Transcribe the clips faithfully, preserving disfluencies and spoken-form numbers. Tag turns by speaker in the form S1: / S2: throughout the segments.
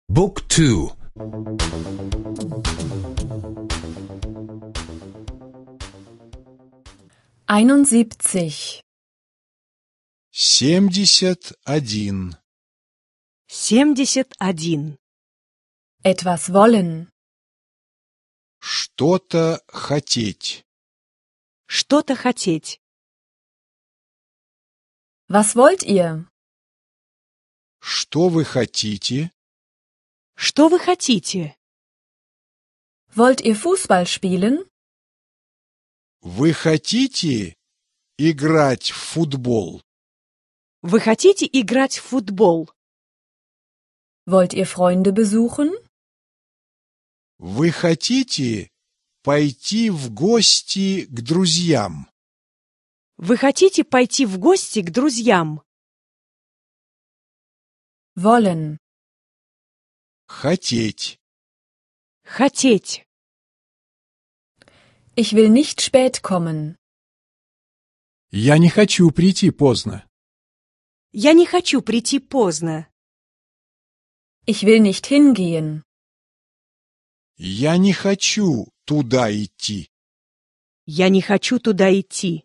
S1: บุ๊กทู
S2: einundsiebzig
S3: семьдесят один
S4: семьдесят один
S2: etwas wollen,
S3: что-то хотеть.
S4: что-то хотеть.
S2: was wollt ihr?
S3: Что вы хотите?
S4: Что вы хотите?
S2: Wollt ihr Fußball spielen?
S3: Вы хотите играть в футбол?
S4: Вы хотите играть в футбол?
S2: Wollt ihr Freunde besuchen?
S3: Вы хотите пойти в гости к друзьям?
S4: Вы хотите пойти в гости к друзьям?
S2: Wollen,
S3: Хотеть.
S4: Хотеть.
S2: ich will nicht spät kommen.
S1: Я не хочу прийти поздно.
S4: Я не хочу прийти поздно.
S2: Ich will nicht hingehen.
S3: Я не хочу туда идти.
S4: Я не хочу туда идти.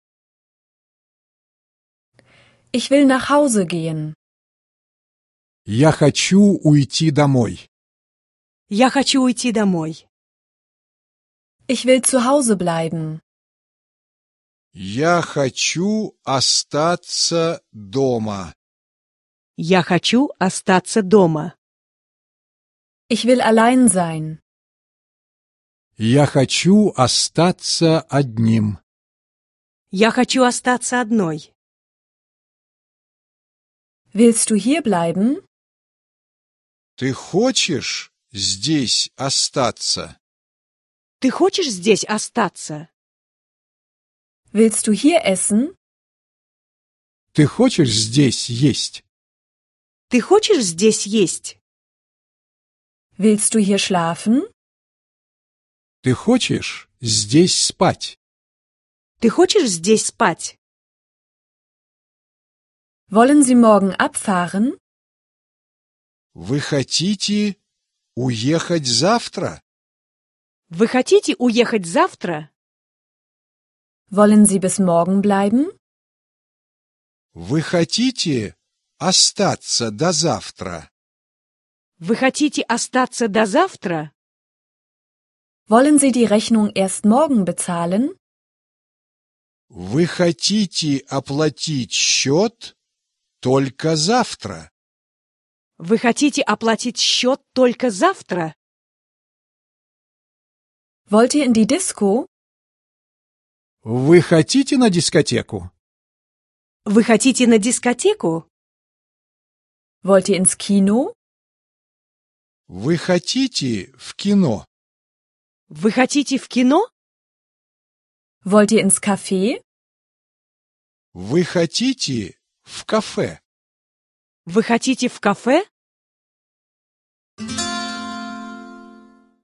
S2: Ich will nach Hause gehen.
S1: Я хочу уйти домой.
S4: Я хочу уйти домой.
S2: Ich will zu Hause bleiben.
S3: Я хочу остаться дома.
S4: Я хочу остаться дома.
S2: Ich will allein sein.
S1: Я хочу остаться одним.
S4: Я хочу остаться одной.
S2: Willst du hier bleiben?
S3: Ты хочешь здесь остаться?
S4: Ты хочешь здесь остаться?
S2: Willst du hier essen?
S1: Ты хочешь здесь есть?
S4: Ты хочешь здесь есть?
S2: Willst du hier schlafen?
S1: Ты хочешь здесь спать?
S4: Ты хочешь здесь спать?
S2: Wollen Sie morgen abfahren?
S3: Вы хотите уехать завтра?
S4: Вы хотите уехать завтра?
S2: Wollen Sie bis morgen bleiben?
S3: Вы хотите остаться до завтра?
S4: Вы хотите остаться до завтра?
S2: Wollen Sie die Rechnung erst morgen bezahlen?
S3: Вы хотите оплатить счет только завтра?
S4: Вы хотите оплатить счет только завтра?
S2: Wollt ihr in die Disco?
S1: Вы хотите на дискотеку?
S4: Вы хотите на дискотеку?
S2: Wollt ihr ins Kino?
S3: Вы хотите в кино?
S4: Вы хотите в кино?
S2: Wollt ihr ins Café?
S3: Вы хотите в кафе?
S4: Вы хотите в кафе?